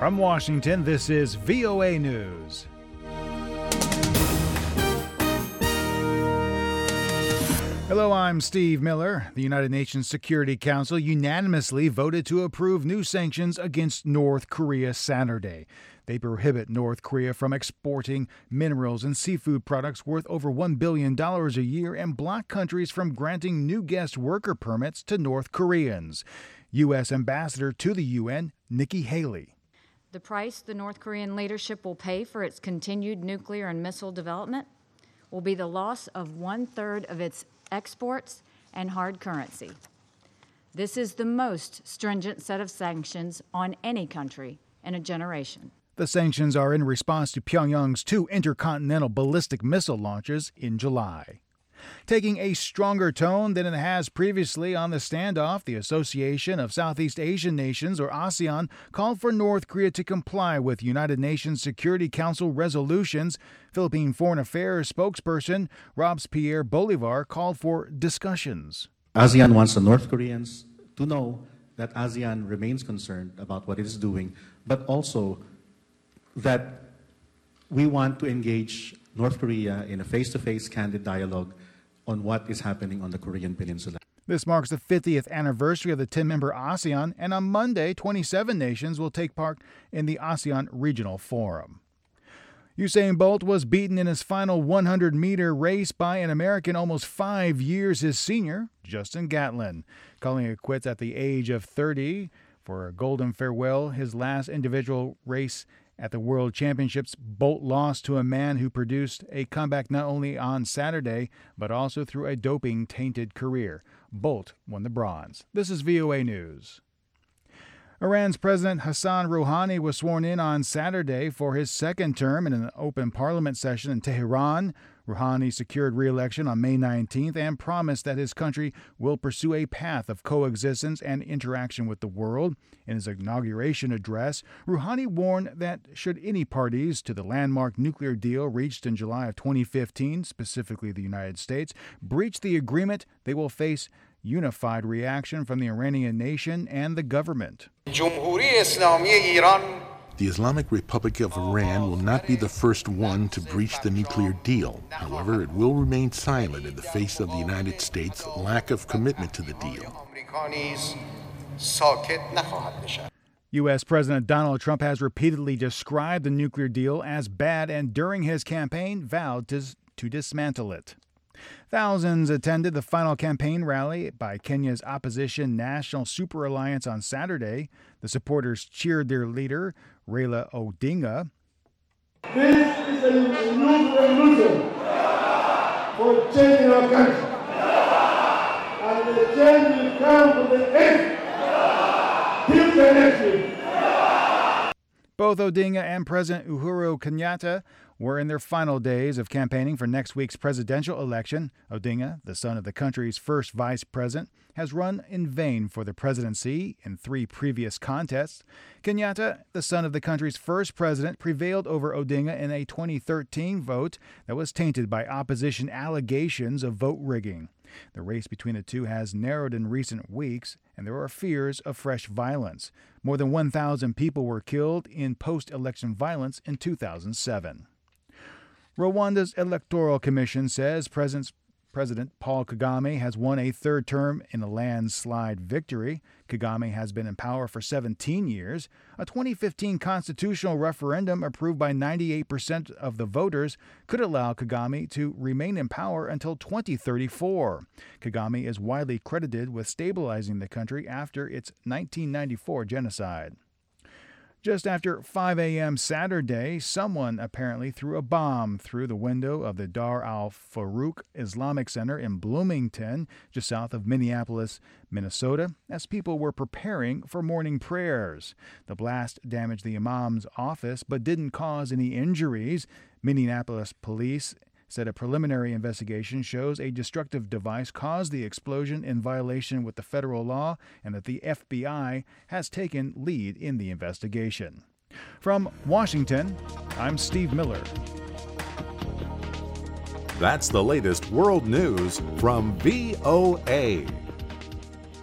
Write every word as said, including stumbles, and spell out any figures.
From Washington, this is V O A News. Hello, I'm Steve Miller. The United Nations Security Council unanimously voted to approve new sanctions against North Korea Saturday. They prohibit North Korea from exporting minerals and seafood products worth over one billion dollars a year and block countries from granting new guest worker permits to North Koreans. U S Ambassador to the U N, Nikki Haley. The price the North Korean leadership will pay for its continued nuclear and missile development will be the loss of one-third of its exports and hard currency. This is the most stringent set of sanctions on any country in a generation. The sanctions are in response to Pyongyang's two intercontinental ballistic missile launches in July. Taking a stronger tone than it has previously on the standoff, the Association of Southeast Asian Nations, or ASEAN, called for North Korea to comply with United Nations Security Council resolutions. Philippine Foreign Affairs spokesperson Robespierre Bolivar called for discussions. ASEAN wants the North Koreans to know that ASEAN remains concerned about what it is doing, but also that we want to engage North Korea in a face-to-face, candid dialogue on what is happening on the Korean Peninsula. This marks the fiftieth anniversary of the ten-member ASEAN, and on Monday, twenty-seven nations will take part in the ASEAN Regional Forum. Usain Bolt was beaten in his final hundred-meter race by an American almost five years his senior, Justin Gatlin. Calling it quits at the age of thirty for a golden farewell, his last individual race at the World Championships, Bolt lost to a man who produced a comeback not only on Saturday, but also through a doping-tainted career. Bolt won the bronze. This is V O A News. Iran's President Hassan Rouhani was sworn in on Saturday for his second term in an open parliament session in Tehran. Rouhani secured re-election on May nineteenth and promised that his country will pursue a path of coexistence and interaction with the world. In his inauguration address, Rouhani warned that should any parties to the landmark nuclear deal reached in July of twenty fifteen, specifically the United States, breach the agreement, they will face unified reaction from the Iranian nation and the government. The Islamic Republic of Iran will not be the first one to breach the nuclear deal. However, it will remain silent in the face of the United States' lack of commitment to the deal. U S. President Donald Trump has repeatedly described the nuclear deal as bad and during his campaign vowed to, to dismantle it. Thousands attended the final campaign rally by Kenya's opposition National Super Alliance on Saturday. The supporters cheered their leader, Raila Odinga. This is a new revolution for changing our country. And the change will come from the end. Till the next week. Both Odinga and President Uhuru Kenyatta were in their final days of campaigning for next week's presidential election. Odinga, the son of the country's first vice president, has run in vain for the presidency in three previous contests. Kenyatta, the son of the country's first president, prevailed over Odinga in a twenty thirteen vote that was tainted by opposition allegations of vote rigging. The race between the two has narrowed in recent weeks, and there are fears of fresh violence. More than one thousand people were killed in post-election violence in two thousand seven. Rwanda's Electoral Commission says President President Paul Kagame has won a third term in a landslide victory. Kagame has been in power for seventeen years. A twenty fifteen constitutional referendum approved by ninety-eight percent of the voters could allow Kagame to remain in power until twenty thirty-four. Kagame is widely credited with stabilizing the country after its nineteen ninety-four genocide. Just after five a.m. Saturday, someone apparently threw a bomb through the window of the Dar al-Farouk Islamic Center in Bloomington, just south of Minneapolis, Minnesota, as people were preparing for morning prayers. The blast damaged the imam's office but didn't cause any injuries. Minneapolis police said a preliminary investigation shows a destructive device caused the explosion in violation with the federal law and that the F B I has taken lead in the investigation. From Washington, I'm Steve Miller. That's the latest world news from V O A.